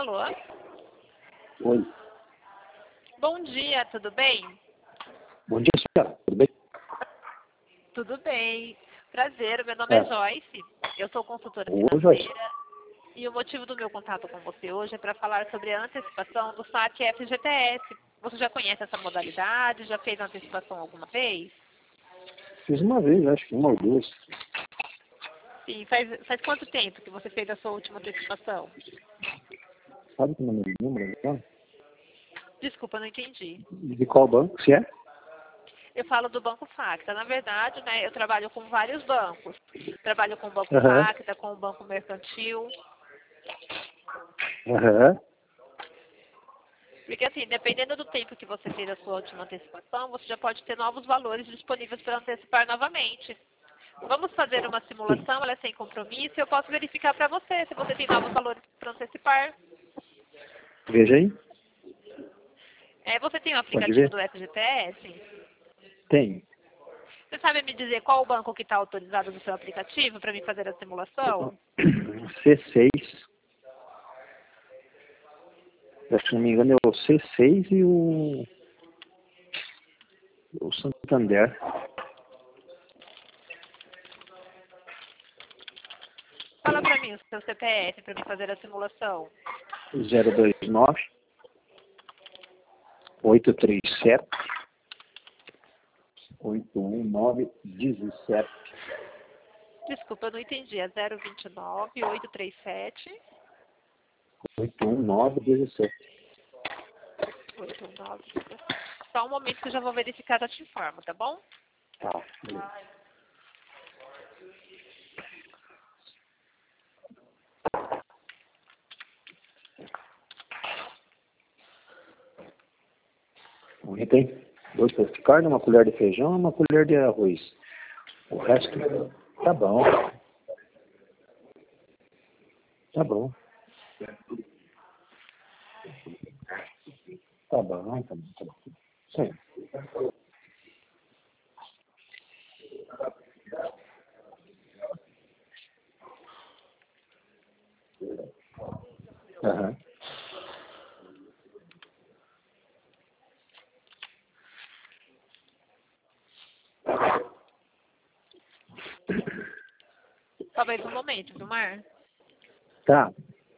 Alô? Oi. Bom dia, tudo bem? Bom dia, senhora. Tudo bem? Tudo bem. Prazer, meu nome é Joyce. Eu sou consultora Joyce. financeira e o motivo do meu contato com você hoje é para falar sobre a antecipação do saque FGTS. Você já conhece essa modalidade? Já fez a antecipação alguma vez? Fiz uma vez, acho que uma ou duas. Sim, faz quanto tempo que você fez a sua última antecipação? Sabe que número de número, então? Desculpa, não entendi. De qual banco, se é? Eu falo do Banco Facta. Na verdade, né, eu trabalho com vários bancos. Trabalho com o Banco Aham. Facta, com o Banco Mercantil. Aham. Porque assim, dependendo do tempo que você fez a sua última antecipação, você já pode ter novos valores disponíveis para antecipar novamente. Vamos fazer uma simulação, ela é sem compromisso, e eu posso verificar para você se você tem novos valores para antecipar. Veja aí. Você tem o Pode aplicativo ver? do FGTS? Tem. Você sabe me dizer qual o banco que está autorizado no seu aplicativo para mim fazer a simulação? C6. Se não me engano, é o C6 e o Santander. Fala para mim o seu CPF para mim fazer a simulação. 029 837 81917. Desculpa, eu não entendi. É 029 837 81917. 89. Só um momento que eu já vou verificar, já te informo, tá bom? Tá. Beleza. Tem 2 pedaços de carne, uma colher de feijão e uma colher de arroz. O resto, tá bom. Tá bom. Tá bom, tá bom, tá bom. Isso aí. Aham. Talvez um momento, viu, Mar? Tá.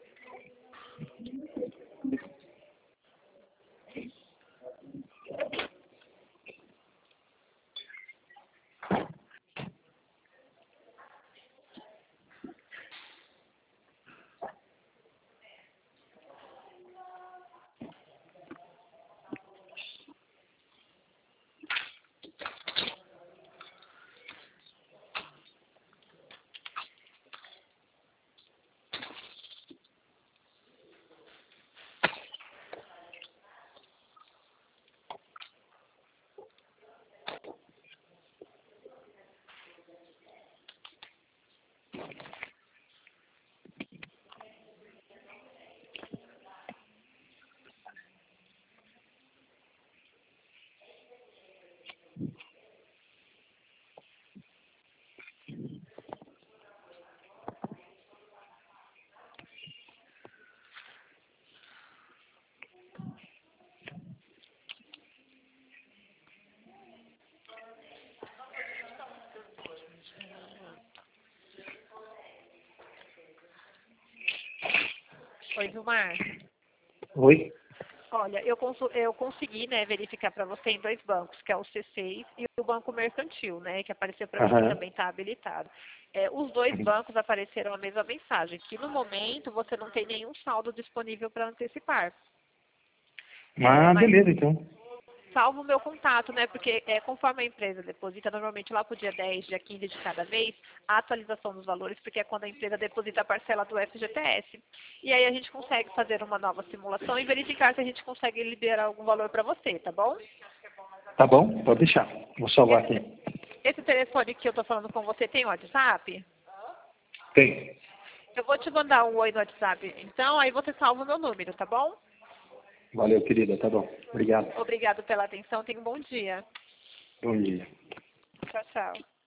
Oi, Vilmar. Oi? Olha, eu consegui, né, verificar para você em dois bancos, que é o C6 e o Banco Mercantil, né, que apareceu para mim que Aham. também está habilitado. Os dois bancos apareceram a mesma mensagem, que no momento você não tem nenhum saldo disponível para antecipar. Mas Beleza, então. salvo o meu contato, né? Porque conforme a empresa deposita, normalmente lá para o dia 10, dia 15 de cada mês, a atualização dos valores, porque é quando a empresa deposita a parcela do FGTS. E aí a gente consegue fazer uma nova simulação e verificar se a gente consegue liberar algum valor para você, tá bom? Tá bom, pode deixar. Vou salvar Esse, aqui. esse telefone que eu estou falando com você tem WhatsApp? Tem. Eu vou te mandar um oi no WhatsApp, então aí você salva o meu número, tá bom? Valeu, querida. Tá bom. Obrigado. Obrigado pela atenção, tenha um bom dia. Bom dia. Tchau, tchau.